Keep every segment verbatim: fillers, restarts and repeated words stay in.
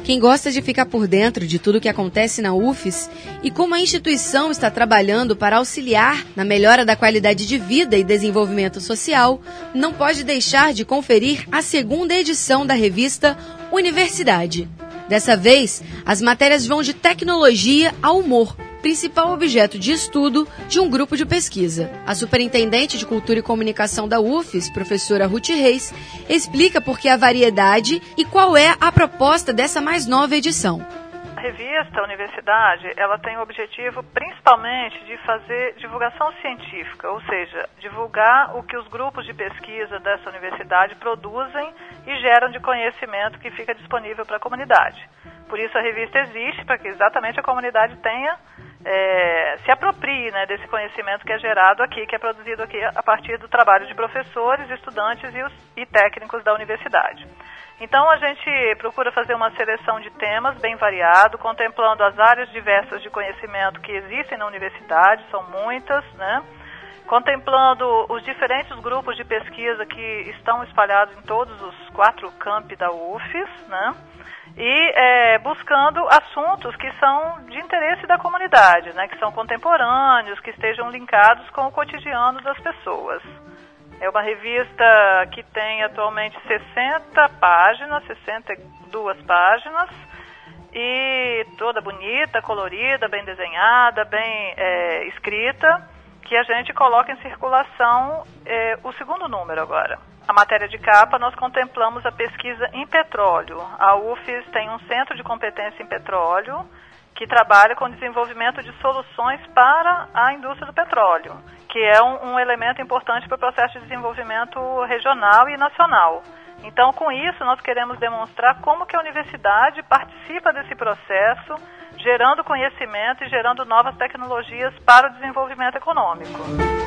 Quem gosta de ficar por dentro de tudo o que acontece na U F E S e como a instituição está trabalhando para auxiliar na melhora da qualidade de vida e desenvolvimento social, não pode deixar de conferir a segunda edição da revista Universidade. Dessa vez, as matérias vão de tecnologia ao humor, principal objeto de estudo de um grupo de pesquisa. A superintendente de Cultura e Comunicação da U F E S, professora Ruth Reis, explica por que a variedade e qual é a proposta dessa mais nova edição. A revista Universidade, ela tem o objetivo principalmente de fazer divulgação científica, ou seja, divulgar o que os grupos de pesquisa dessa universidade produzem e geram de conhecimento que fica disponível para a comunidade. Por isso a revista existe, para que exatamente a comunidade tenha, é, se aproprie, né, desse conhecimento que é gerado aqui, que é produzido aqui a partir do trabalho de professores, estudantes e, os, e técnicos da universidade. Então a gente procura fazer uma seleção de temas bem variado, contemplando as áreas diversas de conhecimento que existem na universidade, são muitas, né? Contemplando os diferentes grupos de pesquisa que estão espalhados em todos os quatro campi da U F E S, né? E é, buscando assuntos que são de interesse da comunidade, né? Que são contemporâneos, que estejam linkados com o cotidiano das pessoas. É uma revista que tem atualmente sessenta páginas, sessenta e duas páginas, e toda bonita, colorida, bem desenhada, bem é, escrita, que a gente coloca em circulação é, o segundo número agora. A matéria de capa, nós contemplamos a pesquisa em petróleo. A U F E S tem um centro de competência em petróleo, que trabalha com o desenvolvimento de soluções para a indústria do petróleo, que é um, um elemento importante para o processo de desenvolvimento regional e nacional. Então, com isso, nós queremos demonstrar como que a universidade participa desse processo, gerando conhecimento e gerando novas tecnologias para o desenvolvimento econômico.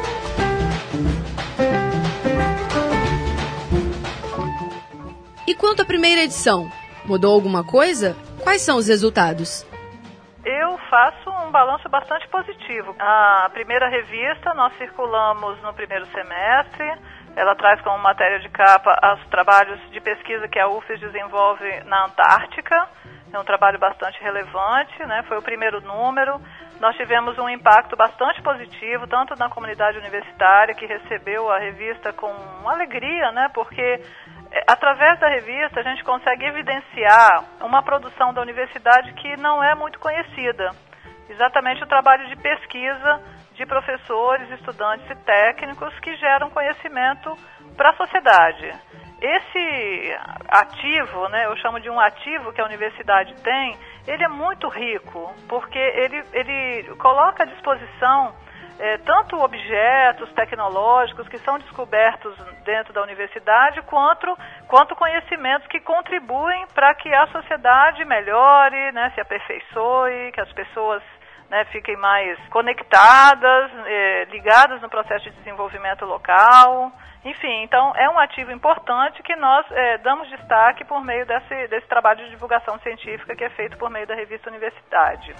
E quanto à primeira edição, mudou alguma coisa? Quais são os resultados? Eu faço um balanço bastante positivo. A primeira revista nós circulamos no primeiro semestre. Ela traz como matéria de capa os trabalhos de pesquisa que a U F E S desenvolve na Antártica. É um trabalho bastante relevante, né? Foi o primeiro número. Nós tivemos um impacto bastante positivo, tanto na comunidade universitária, que recebeu a revista com alegria, né? Porque através da revista a gente consegue evidenciar uma produção da universidade que não é muito conhecida. Exatamente o trabalho de pesquisa de professores, estudantes e técnicos que geram conhecimento para a sociedade. Esse ativo, né, eu chamo de um ativo que a universidade tem, ele é muito rico, porque ele, ele coloca à disposição é, tanto objetos tecnológicos que são descobertos dentro da universidade, quanto, quanto conhecimentos que contribuem para que a sociedade melhore, né, se aperfeiçoe, que as pessoas, né, fiquem mais conectadas, é, ligadas no processo de desenvolvimento local. Enfim, então é um ativo importante que nós é, damos destaque por meio desse, desse trabalho de divulgação científica que é feito por meio da revista Universidade.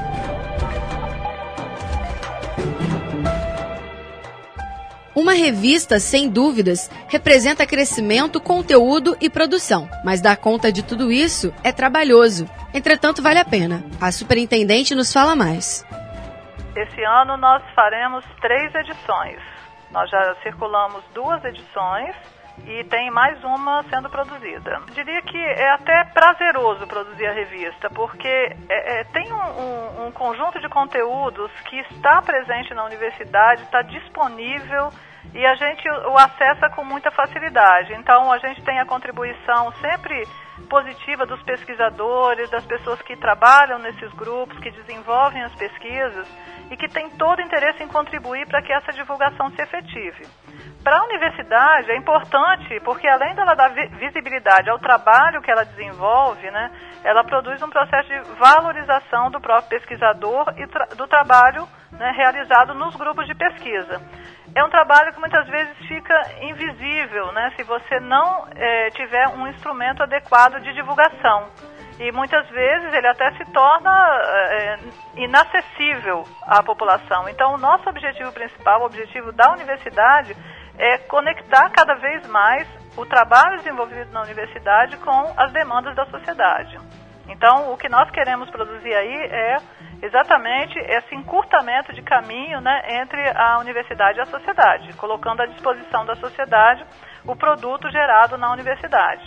Uma revista, sem dúvidas, representa crescimento, conteúdo e produção, mas dar conta de tudo isso é trabalhoso. Entretanto, vale a pena. A superintendente nos fala mais. Esse ano nós faremos três edições. Nós já circulamos duas edições e tem mais uma sendo produzida. Eu diria que é até prazeroso produzir a revista, porque é, é, tem um, um, um conjunto de conteúdos que está presente na universidade, está disponível e a gente o acessa com muita facilidade. Então a gente tem a contribuição sempre positiva dos pesquisadores, das pessoas que trabalham nesses grupos, que desenvolvem as pesquisas e que têm todo interesse em contribuir para que essa divulgação se efetive. Para a universidade é importante, porque além dela dar visibilidade ao trabalho que ela desenvolve, né, ela produz um processo de valorização do próprio pesquisador e tra- do trabalho, né, realizado nos grupos de pesquisa. É um trabalho que muitas vezes fica invisível, né, se você não eh, tiver um instrumento adequado de divulgação. E muitas vezes ele até se torna é, inacessível à população. Então, o nosso objetivo principal, o objetivo da universidade, é conectar cada vez mais o trabalho desenvolvido na universidade com as demandas da sociedade. Então, o que nós queremos produzir aí é exatamente esse encurtamento de caminho, né, entre a universidade e a sociedade, colocando à disposição da sociedade o produto gerado na universidade.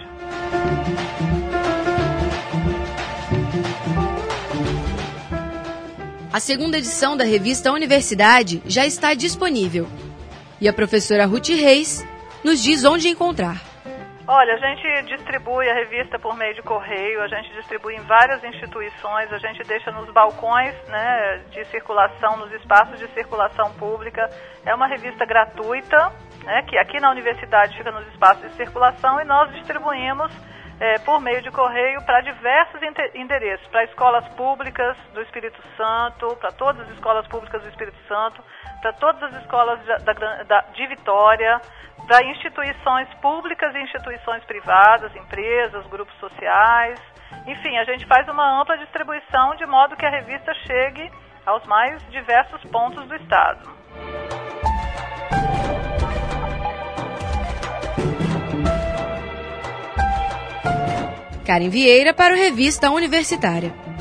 A segunda edição da revista Universidade já está disponível. E a professora Ruth Reis nos diz onde encontrar. Olha, a gente distribui a revista por meio de correio, a gente distribui em várias instituições, a gente deixa nos balcões, né, de circulação, nos espaços de circulação pública. É uma revista gratuita, né, que aqui na universidade fica nos espaços de circulação, e nós distribuímos é, por meio de correio para diversos endereços, para escolas públicas do Espírito Santo, para todas as escolas públicas do Espírito Santo, para todas as escolas da, da, de Vitória, para instituições públicas e instituições privadas, empresas, grupos sociais. Enfim, a gente faz uma ampla distribuição de modo que a revista chegue aos mais diversos pontos do estado. Karen Vieira para o Revista Universitária.